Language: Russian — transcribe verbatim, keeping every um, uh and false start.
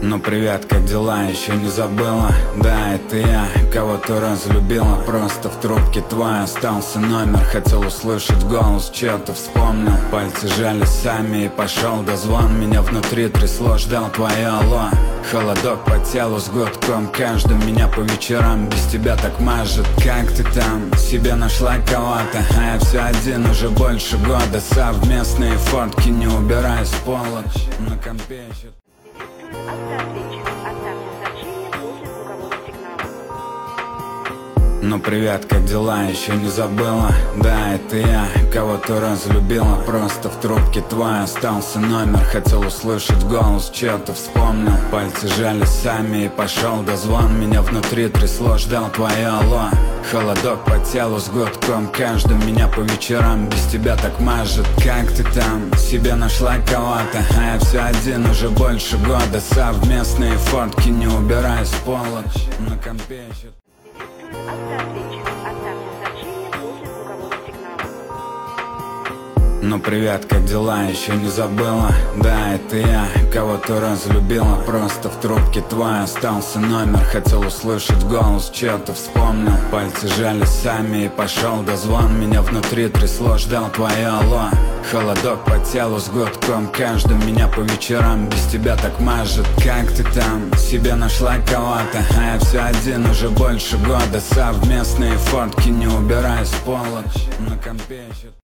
Ну привет, как дела? Еще не забыла? Да, это я, кого ты разлюбила. Просто в трубке твой остался номер. Хотел услышать голос, чё-то вспомнил. Пальцы жали сами и пошел дозвон. Меня внутри трясло, ждал твое алло. Холодок по телу с гудком каждым. Меня по вечерам без тебя так мажет. Как ты там? Себе нашла кого-то? А я все один уже больше года. Совместные фотки не убирай с полок. На компе еще... Автоответчик. Оставьте сообщение после звукового сигнала. Ну привет, как дела? Еще не забыла? Да, это я, кого ты разлюбила. Просто в трубке твой остался номер. Хотел услышать голос, чё-то вспомнил. Пальцы жали сами и пошел дозвон. Меня внутри трясло, ждал твое алло. Холодок по телу с гудком каждым. Меня по вечерам без тебя так мажет. Как ты там? Себе нашла кого-то? А я все один уже больше года. Совместные фотки не убирай с полок. На компе еще... Автоответчик. Оставьте сообщение после звукового сигнала. Ну привет, как дела? Еще не забыла? Да, это я, кого ты разлюбила. Просто в трубке твой остался номер. Хотел услышать голос, чё-то вспомнил. Пальцы жали сами и пошел дозвон. Меня внутри трясло, ждал твое алло. Холодок по телу с гудком каждым. Меня по вечерам без тебя так мажет. Как ты там? Себе нашла кого-то? А я все один уже больше года. Совместные фотки не убирай с полок. На компе еще...